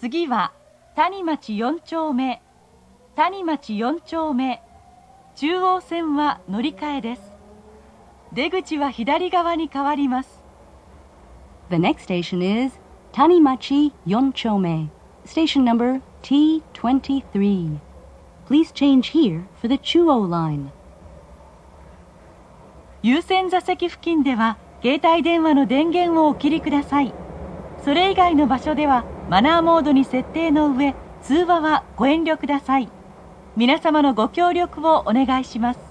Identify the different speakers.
Speaker 1: 次は谷町4丁目、谷町4丁目、中央線は乗り換えです。出口は左側に変わります。
Speaker 2: The next station is Tanimachi Yonchome, station number T23. Please change here for the Chuo line.
Speaker 1: 優先座席付近では携帯電話の電源をお切りください。それ以外の場所ではマナーモードに設定の上、通話はご遠慮ください。皆様のご協力をお願いします。